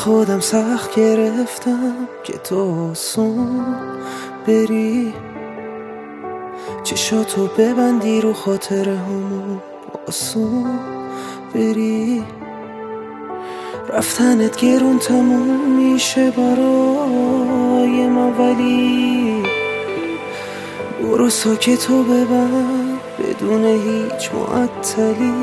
خودم سخت گرفتم که تو آسون بری، چشاتو ببندی رو خاطر همون آسون بری. رفتنت گرون تموم میشه برای من، ولی برو ساکتو ببند بدون هیچ معطلی.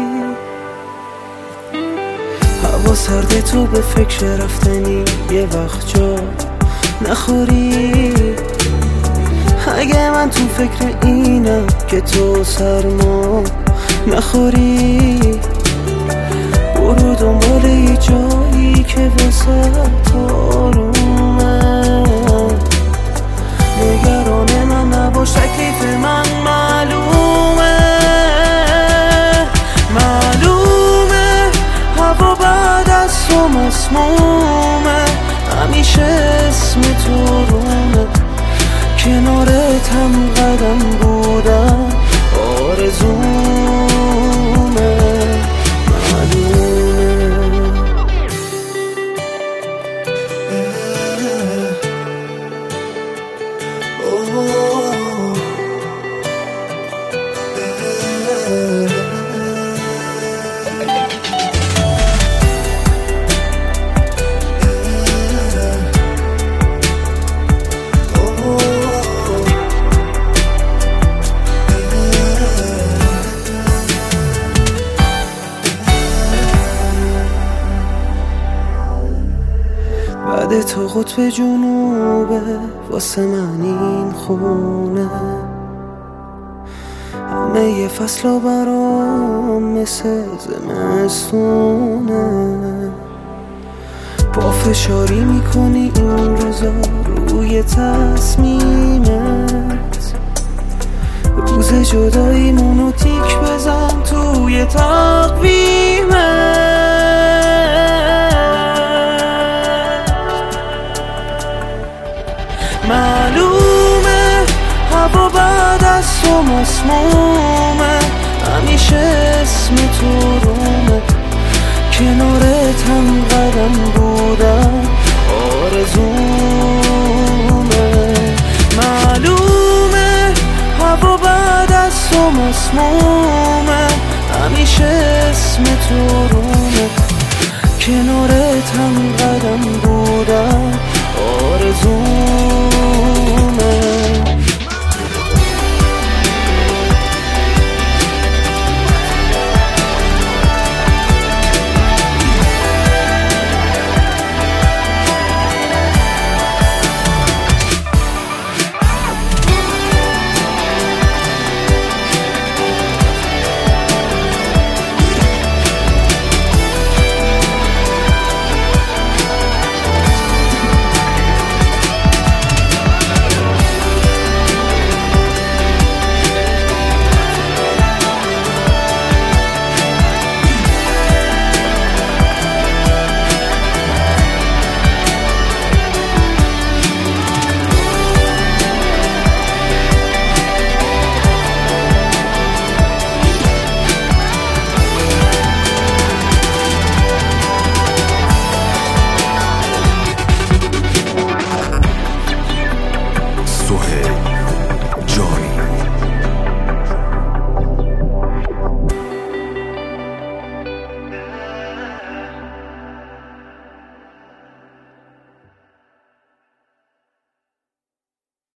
هوا سرده، تو به فکر رفتنی یه وقت جا نخوری. اگه من تو فکر اینم که تو سرما نخوری، برو دنبال یه جایی که واسه آرومه. نگران من نباش، تکلیف من معلومه. هوا بعد از تو مسمومه، همیشه اسم تو رومه. کنارت هم قدم بودم آرزومه. بعد تو قطب جنوبه، واسه من این خونه. همه یه فصل برام مثل زمستونه. پافشاری میکنی این روزا روی تصمیمت. روز جداییمونو تیک بزن توی تقویمت. معلومه هوا بعد از تو مسمومه، همیشه اسم تو رومه. کنارت هم قدم بودم آرزومه. معلومه هوا بعد از تو مسمومه، همیشه اسم تو رومه. کنارت هم